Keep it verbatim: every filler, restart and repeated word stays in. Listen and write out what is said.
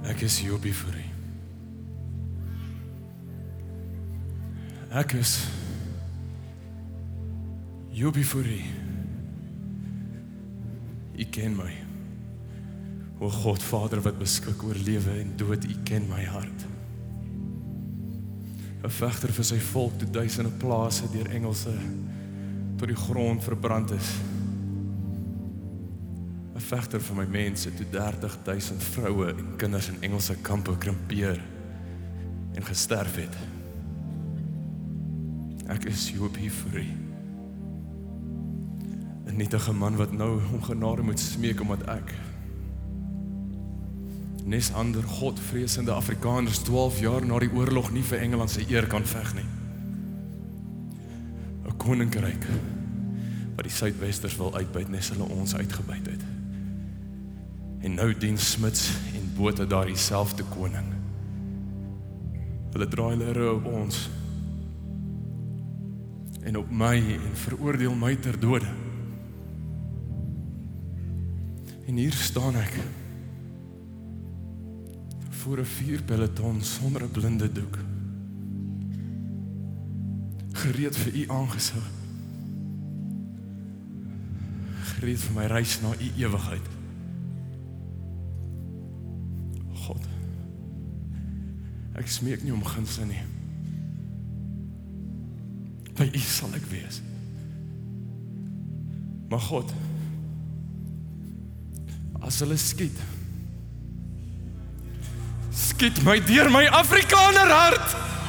Ek is Jobie vir U. Ek is Jobie vir U. U ken my. O God, Vader wat beskik oor lewe en dood, U ken my hart. 'n Vegter vir sy volk toe duisende plase deur Engelse tot die grond verbrand is. 'n Vegter vir my mense toe dertig duisend vroue en kinders in Engelse kampe krimpeer en gesterf het. Ek is Jobie vir U. 'n nietige man wat nou om genade moet smeek omdat ek nes ander godvreesende Afrikaners twaalf jaar na die oorlog nie vir Engeland se eer kan veg nie. 'n Koninkryk wat die Suidwesters wil uitbuit nes hulle ons uitgebuit het. En nou dien Smits en Botha daar dieselfde koning. Hulle draai hulle rug op ons en op my en veroordeel my ter dode. En hier staan ek voor 'n vuurpeloton sonder 'n blinde doek, gereed vir U aangesig, gereed vir my reis na U ewigheid. God, ek smeek nie om gunste nie. By U sal ek wees. Maar God, as hulle skiet, skiet my deur my Afrikaner hart.